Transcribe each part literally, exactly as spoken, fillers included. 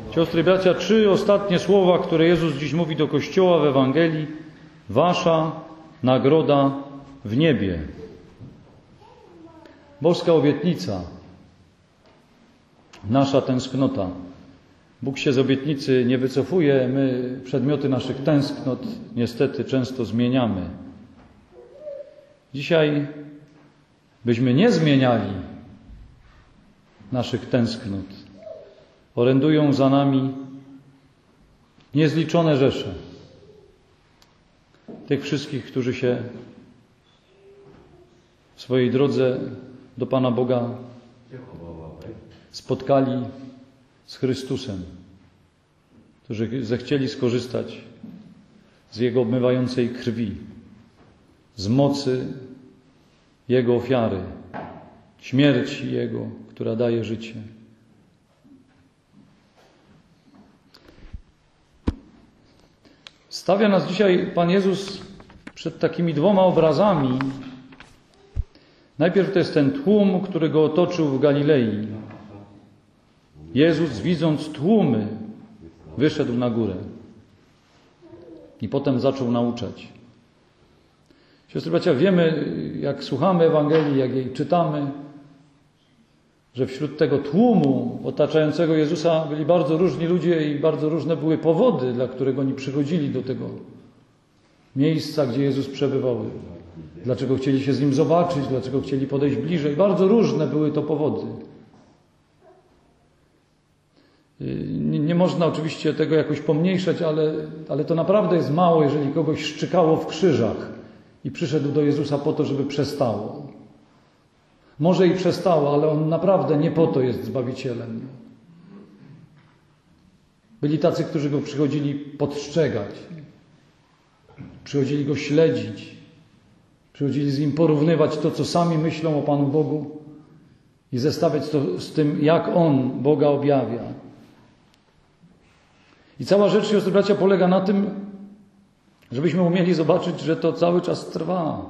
Siostry i bracia, trzy ostatnie słowa, które Jezus dziś mówi do Kościoła w Ewangelii. Wasza nagroda w niebie. Boska obietnica. Nasza tęsknota. Bóg się z obietnicy nie wycofuje. My przedmioty naszych tęsknot niestety często zmieniamy. Dzisiaj byśmy nie zmieniali naszych tęsknot. Orędują za nami niezliczone rzesze tych wszystkich, którzy się w swojej drodze do Pana Boga spotkali z Chrystusem, którzy zechcieli skorzystać z Jego obmywającej krwi, z mocy Jego ofiary, śmierci Jego, która daje życie. Stawia nas dzisiaj Pan Jezus przed takimi dwoma obrazami. Najpierw to jest ten tłum, który Go otoczył w Galilei. Jezus, widząc tłumy, wyszedł na górę i potem zaczął nauczać. Siostry, bracia, wiemy, jak słuchamy Ewangelii, jak jej czytamy, że wśród tego tłumu otaczającego Jezusa byli bardzo różni ludzie i bardzo różne były powody, dla których oni przychodzili do tego miejsca, gdzie Jezus przebywał. Dlaczego chcieli się z Nim zobaczyć, dlaczego chcieli podejść bliżej. Bardzo różne były to powody. Nie, nie można oczywiście tego jakoś pomniejszać, ale, ale to naprawdę jest mało, jeżeli kogoś szczykało w krzyżach i przyszedł do Jezusa po to, żeby przestało. Może i przestało, ale On naprawdę nie po to jest Zbawicielem. Byli tacy, którzy Go przychodzili podstrzegać. Przychodzili Go śledzić. Przychodzili z Nim porównywać to, co sami myślą o Panu Bogu i zestawiać to z tym, jak On Boga objawia. I cała rzecz, siostry, bracia, polega na tym, żebyśmy umieli zobaczyć, że to cały czas trwa.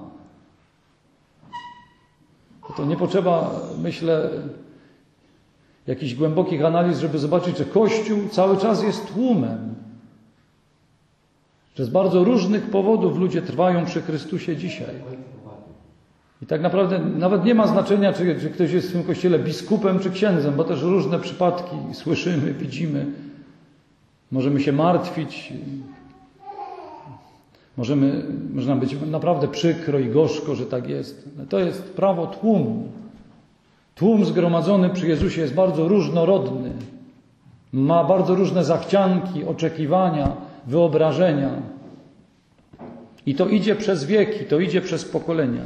To nie potrzeba, myślę, jakichś głębokich analiz, żeby zobaczyć, że Kościół cały czas jest tłumem. Że z bardzo różnych powodów ludzie trwają przy Chrystusie dzisiaj. I tak naprawdę nawet nie ma znaczenia, czy, czy ktoś jest w tym Kościele biskupem czy księdzem, bo też różne przypadki słyszymy, widzimy. Możemy się martwić. Możemy, można być naprawdę przykro i gorzko, że tak jest. To jest prawo tłumu. Tłum zgromadzony przy Jezusie jest bardzo różnorodny. Ma bardzo różne zachcianki, oczekiwania, wyobrażenia. I to idzie przez wieki, to idzie przez pokolenia.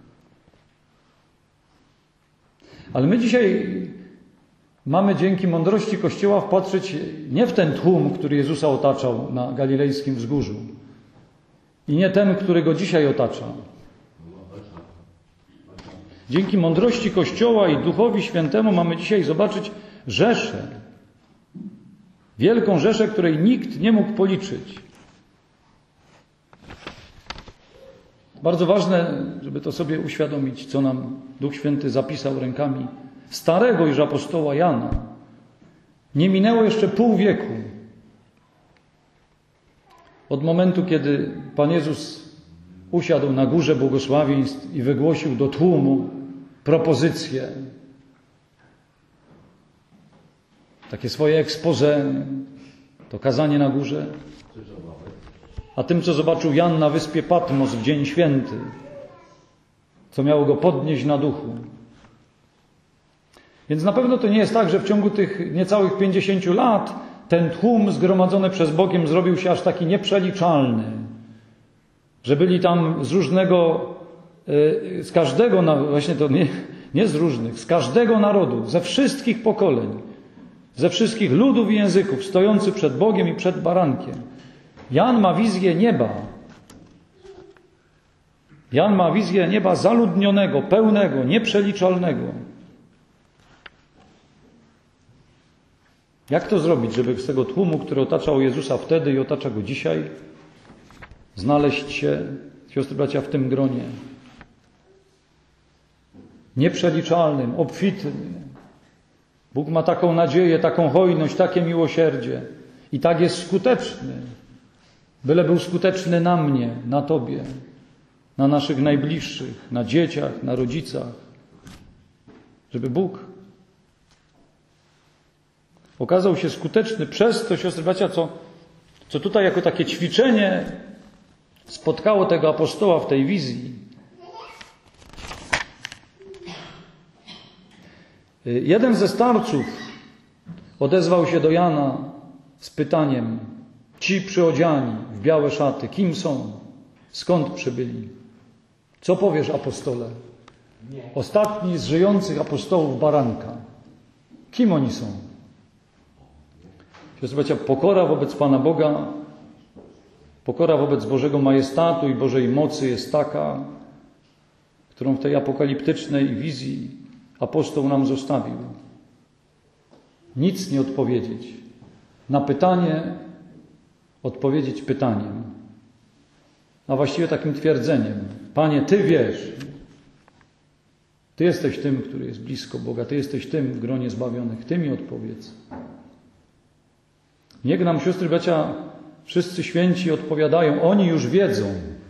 Ale my dzisiaj mamy dzięki mądrości Kościoła wpatrzeć nie w ten tłum, który Jezusa otaczał na galilejskim wzgórzu. I nie ten, który Go dzisiaj otacza. Dzięki mądrości Kościoła i Duchowi Świętemu mamy dzisiaj zobaczyć rzeszę. Wielką rzeszę, której nikt nie mógł policzyć. Bardzo ważne, żeby to sobie uświadomić, co nam Duch Święty zapisał rękami starego już apostoła Jana. Nie minęło jeszcze pół wieku od momentu, kiedy Pan Jezus usiadł na górze błogosławieństw i wygłosił do tłumu propozycję, takie swoje exposé, to kazanie na górze. A tym, co zobaczył Jan na wyspie Patmos w dzień święty, co miało go podnieść na duchu. Więc na pewno to nie jest tak, że w ciągu tych niecałych pięćdziesięciu lat ten tłum zgromadzony przez Bogiem zrobił się aż taki nieprzeliczalny, że byli tam z różnego, z każdego, właśnie to nie, nie z różnych, z każdego narodu, ze wszystkich pokoleń, ze wszystkich ludów i języków, stojący przed Bogiem i przed barankiem. Jan ma wizję nieba. Jan ma wizję nieba zaludnionego, pełnego, nieprzeliczalnego. Jak to zrobić, żeby z tego tłumu, który otaczał Jezusa wtedy i otacza Go dzisiaj, znaleźć się, siostry, bracia, w tym gronie? Nieprzeliczalnym, obfitym, Bóg ma taką nadzieję, taką hojność, takie miłosierdzie i tak jest skuteczny. Byle był skuteczny na mnie, na Tobie, na naszych najbliższych, na dzieciach, na rodzicach. Żeby Bóg okazał się skuteczny przez to, siostry bracia, co, co tutaj jako takie ćwiczenie spotkało tego apostoła w tej wizji. Jeden ze starców odezwał się do Jana z pytaniem: ci przyodziani w białe szaty, kim są? Skąd przybyli? Co powiesz, apostole? Ostatni z żyjących apostołów baranka. Kim oni są? Siostry bracia, pokora wobec Pana Boga, pokora wobec Bożego majestatu i Bożej mocy jest taka, którą w tej apokaliptycznej wizji apostoł nam zostawił. Nic nie odpowiedzieć. Na pytanie odpowiedzieć pytaniem. A właściwie takim twierdzeniem. Panie, Ty wiesz. Ty jesteś tym, który jest blisko Boga. Ty jesteś tym w gronie zbawionych. Ty mi odpowiedz. Niech nam, siostry bracia, wszyscy święci odpowiadają. Oni już wiedzą.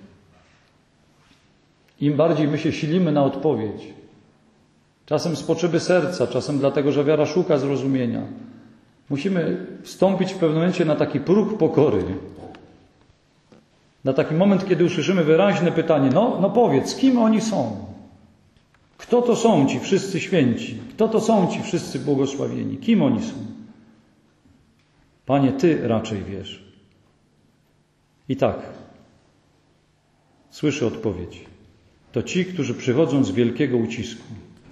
Im bardziej my się silimy na odpowiedź. Czasem z potrzeby serca, czasem dlatego, że wiara szuka zrozumienia. Musimy wstąpić w pewnym momencie na taki próg pokory. Na taki moment, kiedy usłyszymy wyraźne pytanie: no, no powiedz, kim oni są? Kto to są ci wszyscy święci? Kto to są ci wszyscy błogosławieni? Kim oni są? Panie, Ty raczej wiesz. I tak, słyszę odpowiedź. To ci, którzy przychodzą z wielkiego ucisku.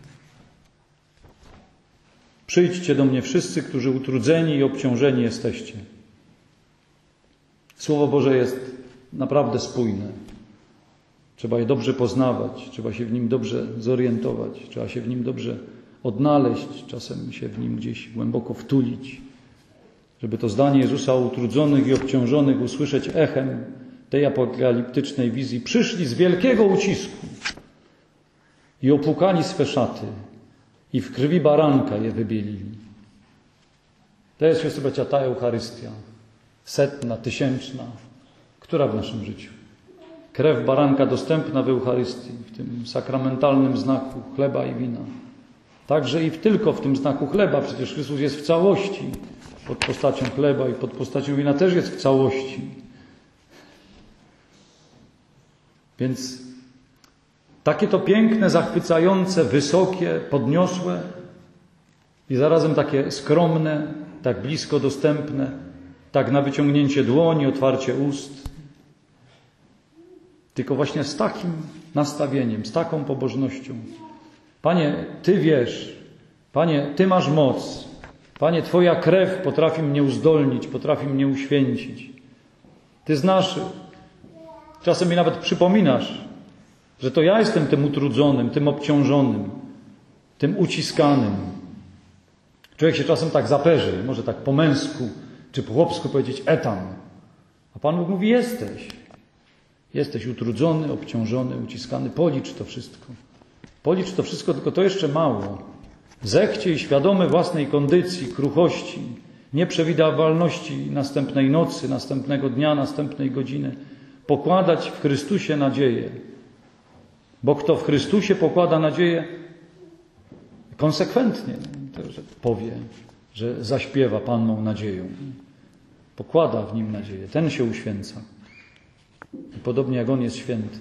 Przyjdźcie do mnie wszyscy, którzy utrudzeni i obciążeni jesteście. Słowo Boże jest naprawdę spójne. Trzeba je dobrze poznawać, trzeba się w nim dobrze zorientować, trzeba się w nim dobrze odnaleźć, czasem się w nim gdzieś głęboko wtulić, żeby to zdanie Jezusa o utrudzonych i obciążonych usłyszeć echem tej apokaliptycznej wizji. Przyszli z wielkiego ucisku i opłukali swe szaty i w krwi baranka je wybielili. To jest, siostry bracia, ta Eucharystia, setna, tysięczna, która w naszym życiu. Krew baranka dostępna w Eucharystii, w tym sakramentalnym znaku chleba i wina. Także i w, tylko w tym znaku chleba, przecież Chrystus jest w całości. Pod postacią chleba i pod postacią wina też jest w całości. Więc takie to piękne, zachwycające, wysokie, podniosłe i zarazem takie skromne, tak blisko dostępne, tak na wyciągnięcie dłoni, otwarcie ust. Tylko właśnie z takim nastawieniem, z taką pobożnością. Panie, Ty wiesz, Panie, Ty masz moc. Panie, Twoja krew potrafi mnie uzdolnić, potrafi mnie uświęcić. Ty znasz, czasem mi nawet przypominasz, że to ja jestem tym utrudzonym, tym obciążonym, tym uciskanym. Człowiek się czasem tak zaperzy, może tak po męsku czy po chłopsku powiedzieć etam. A Pan Bóg mówi: jesteś. Jesteś utrudzony, obciążony, uciskany. Policz to wszystko. Policz to wszystko, tylko to jeszcze mało. Zechciej, świadomy własnej kondycji, kruchości, nieprzewidywalności następnej nocy, następnego dnia, następnej godziny, pokładać w Chrystusie nadzieję. Bo kto w Chrystusie pokłada nadzieję, konsekwentnie to, że powie, że zaśpiewa Panną nadzieją. Pokłada w Nim nadzieję. Ten się uświęca. I podobnie jak On jest święty.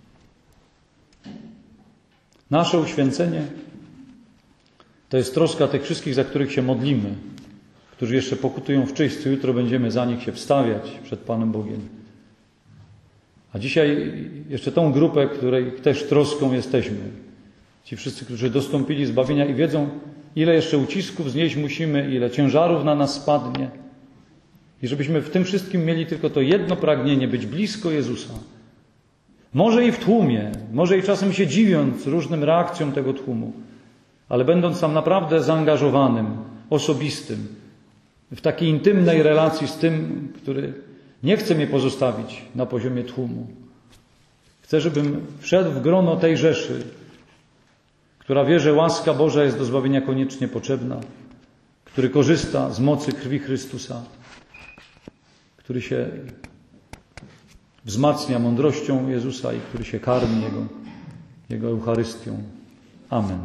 Nasze uświęcenie to jest troska tych wszystkich, za których się modlimy, którzy jeszcze pokutują w czyśćcu. Jutro będziemy za nich się wstawiać przed Panem Bogiem. A dzisiaj jeszcze tą grupę, której też troską jesteśmy. Ci wszyscy, którzy dostąpili zbawienia i wiedzą, ile jeszcze ucisków znieść musimy, ile ciężarów na nas spadnie. I żebyśmy w tym wszystkim mieli tylko to jedno pragnienie, być blisko Jezusa. Może i w tłumie, może i czasem się dziwiąc różnym reakcjom tego tłumu, ale będąc tam naprawdę zaangażowanym, osobistym, w takiej intymnej relacji z tym, który nie chce mnie pozostawić na poziomie tłumu. Chcę, żebym wszedł w grono tej rzeszy, która wie, że łaska Boża jest do zbawienia koniecznie potrzebna który korzysta z mocy krwi Chrystusa, który się wzmacnia mądrością Jezusa i który się karmi Jego, Jego Eucharystią. Amen.